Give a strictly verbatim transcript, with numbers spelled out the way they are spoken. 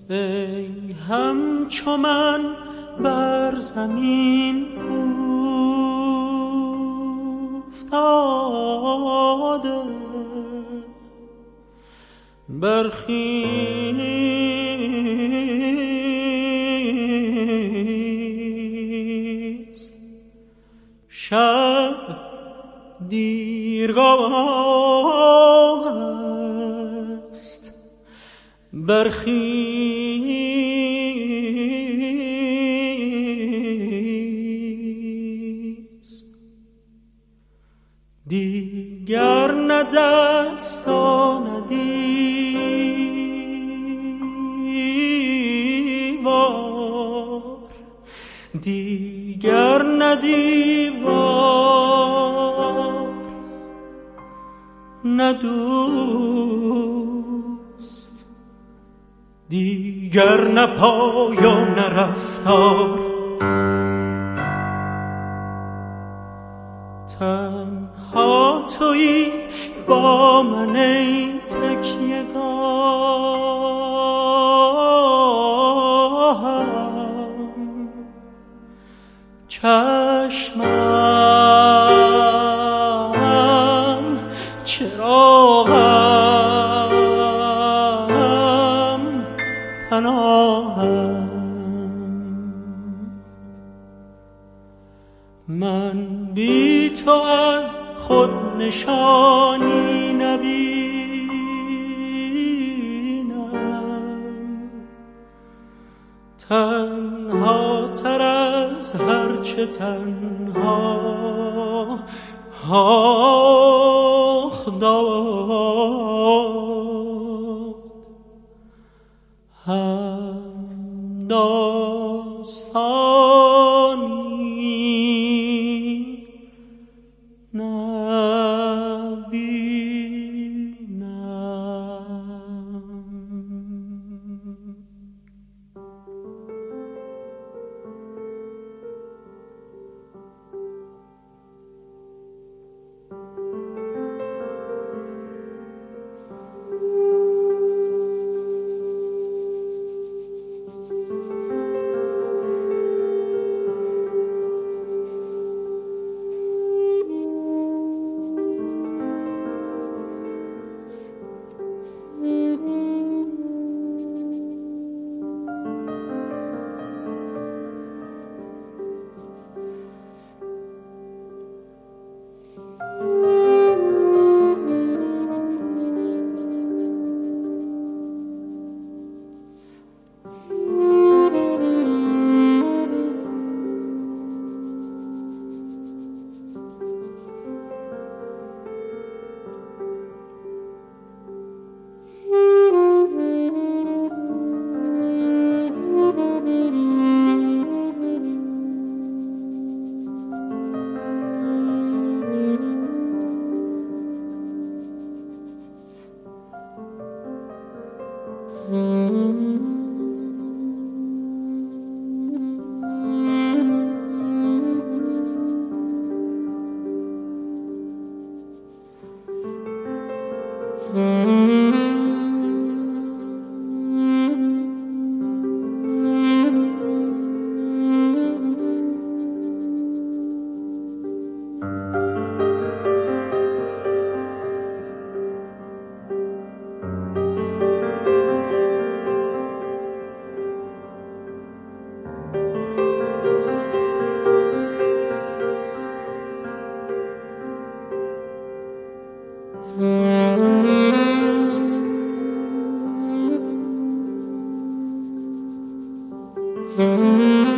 ای همچو من بر زمین افتاده، برخیز شب دیرگاه است، برخیز دیگر نه دست و نه دیوار، دیگر نه دیوار نه دوست، دیگر نه پای و نه رفتار. تنها تویی با من ای تکیه‌گاهم، چشمم چراغم پناهم. من بی تو از خود نشانی نبینم، تنها تر از هرچه تنها آخ داد، هم داستانی نبینم. Mm-hmm.